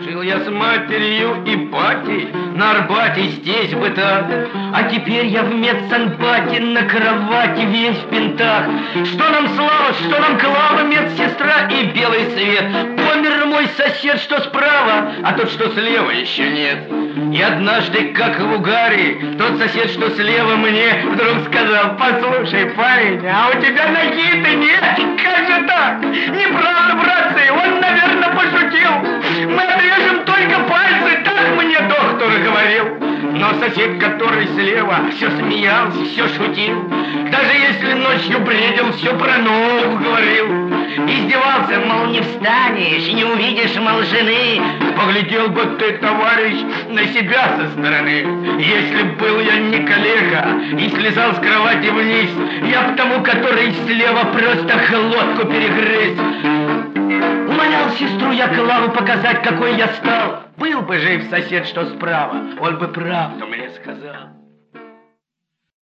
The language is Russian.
Жил я с матерью и батей на Арбате, здесь бы так. А теперь я в медсанбате на кровати весь в бинтах. Что нам слава, что нам Клава, медсестра и белый свет. Помер мой сосед, что справа, а тот, что слева, еще нет. И однажды, как в угаре, тот сосед, что слева, мне вдруг сказал: послушай, парень, а у тебя ноги-то нет? Как же так? Неправда, братцы, он, наверное, пошутил. Мы отрежем только пальцы, так мне доктор говорил. Но сосед, который слева, все смеялся, все шутил. Даже если ночью бредил, все про ногу говорил. Издевался, мол, не встанешь, не увидишь, мол, жены. Поглядел бы ты, товарищ, на себя со стороны. Если б был я не коллега и слезал с кровати вниз, я б тому, который слева, просто глотку перегрыз. Умолял сестру я Клаву показать, какой я стал. Был бы жив сосед, что справа, он бы правду мне сказал.